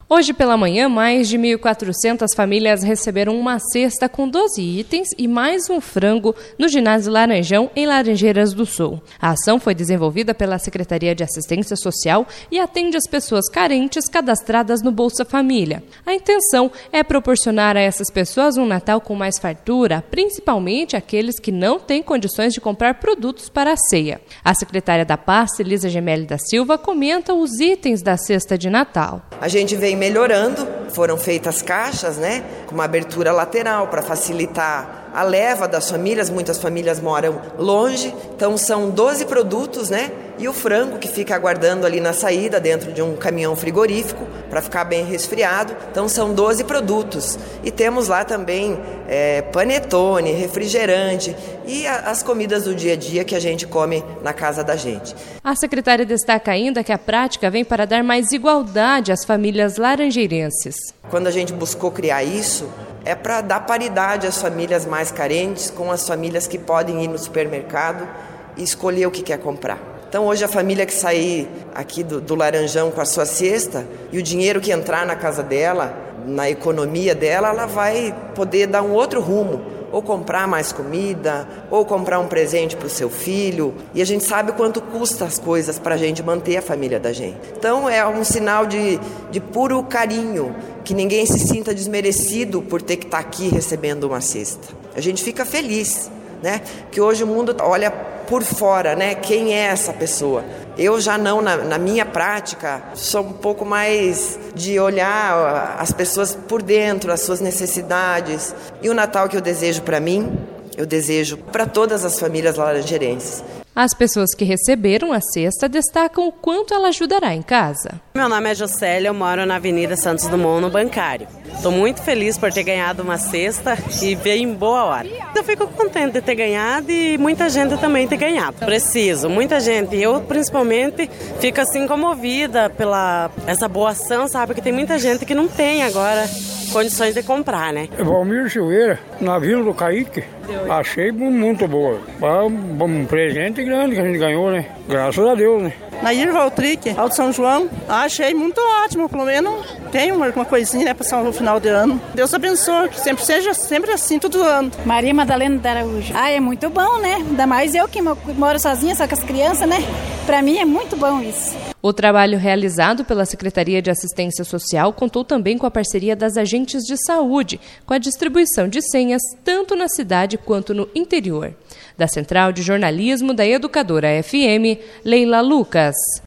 Hoje pela manhã, mais de 1.400 famílias receberam uma cesta com 12 itens e mais um frango no ginásio Laranjão, em Laranjeiras do Sul. A ação foi desenvolvida pela Secretaria de Assistência Social e atende as pessoas carentes cadastradas no Bolsa Família. A intenção é proporcionar a essas pessoas um Natal com mais fartura, principalmente aqueles que não têm condições de comprar produtos para a ceia. A secretária da pasta, Elisa Gemelli da Silva, comenta os itens da cesta de Natal. A gente vem melhorando, foram feitas caixas, com uma abertura lateral para facilitar a leva das famílias. Muitas famílias moram longe, então são 12 produtos, e o frango que fica aguardando ali na saída dentro de um caminhão frigorífico para ficar bem resfriado. Então são 12 produtos e temos lá também panetone, refrigerante e as comidas do dia a dia que a gente come na casa da gente. A secretária destaca ainda que a prática vem para dar mais igualdade às famílias laranjeirenses. Quando a gente buscou criar isso, é para dar paridade às famílias mais carentes com as famílias que podem ir no supermercado e escolher o que quer comprar. Então hoje a família que sair aqui do Laranjão com a sua cesta e o dinheiro que entrar na casa dela, na economia dela, ela vai poder dar um outro rumo, ou comprar mais comida, ou comprar um presente para o seu filho. E a gente sabe quanto custa as coisas para a gente manter a família da gente. Então é um sinal de puro carinho, que ninguém se sinta desmerecido por ter que estar aqui recebendo uma cesta. A gente fica feliz, que hoje o mundo olha por fora, quem é essa pessoa. Eu já não, na minha prática, sou um pouco mais de olhar as pessoas por dentro, as suas necessidades. E o Natal que eu desejo para mim, eu desejo para todas as famílias laranjeirenses. As pessoas que receberam a cesta destacam o quanto ela ajudará em casa. Meu nome é Jocélia, eu moro na Avenida Santos Dumont, no Bancário. Estou muito feliz por ter ganhado uma cesta e veio em boa hora. Eu fico contente de ter ganhado e muita gente também ter ganhado. Preciso, muita gente. Eu, principalmente, fico assim comovida pela essa boa ação, sabe? Que tem muita gente que não tem agora condições de comprar, Valmir Silveira, na Vila do Caíque. Achei muito boa. Um presente grande que a gente ganhou, Graças a Deus, Nair Valtric, Alto São João. Achei muito ótimo, pelo menos tem uma coisinha, para salvar o final de ano. Deus abençoe, que sempre seja sempre assim, todo ano. Maria Madalena da Araújo. É muito bom, Ainda mais eu que moro sozinha, só com as crianças, Para mim é muito bom isso. O trabalho realizado pela Secretaria de Assistência Social contou também com a parceria das agentes de saúde, com a distribuição de senhas tanto na cidade quanto no interior. Da Central de Jornalismo da Educadora FM, Leila Lucas.